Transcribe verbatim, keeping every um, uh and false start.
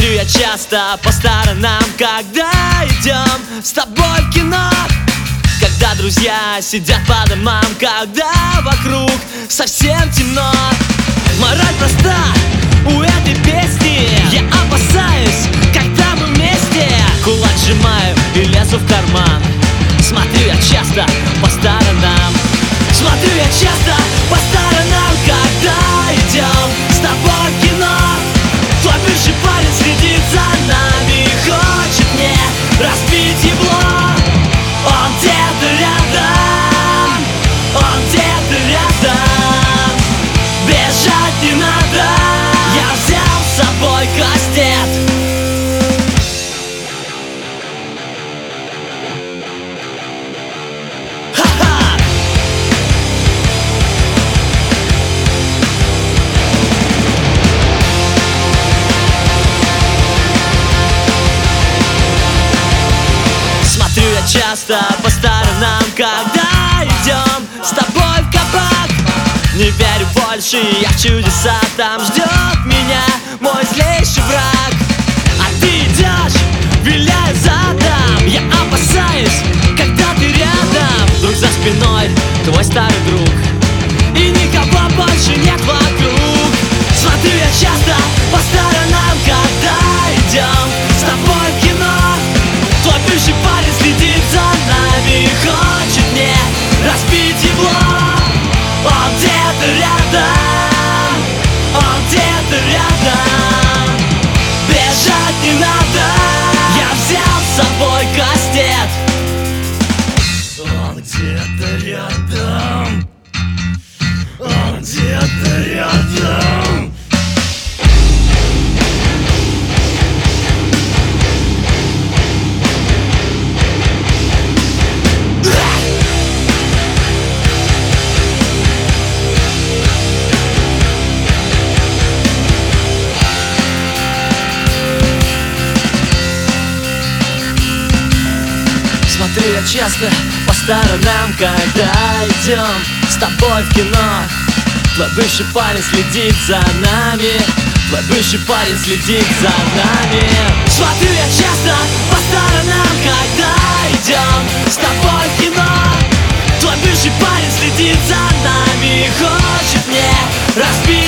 Смотрю я часто по сторонам, когда идем с тобой в кино. Когда друзья сидят по домам, когда вокруг совсем темно. Мораль проста у этой песни: я опасаюсь, когда мы вместе. Кулак сжимаю и лезу в карман. Смотрю я часто по сторонам. Смотрю я часто по сторонам, когда идем с тобой в кино. Твой бывший парень следит за нами и хочет мне разбить ебло. Он где-то рядом, он где-то рядом. Бежать не надо, я взял с собой кастет. Ха-ха! Смотрю я часто по сторонам, когда идем с тобой в кабак. Не верю больше я в чудеса, там ждет меня мой злейший враг. А ты идешь, виляя задом. Я опасаюсь, когда ты рядом. Вдруг за спиной твой старый друг, и никого больше нет вокруг. Смотрю я часто по сторонам, когда идем с тобой в кино. Твой бывший парень следит за нами и хочет мне разбить ебло. Он где-то рядом, он где-то рядом. Бежать не надо, я взял с собой кастет. Он где-то рядом, он где-то рядом. Смотрю я часто по сторонам, когда идем с тобой в кино. Твой бывший парень следит за нами, твой бывший парень следит за нами. Смотрю я часто по сторонам, когда идем с тобой в кино. Твой бывший парень следит за нами и хочет мне разбить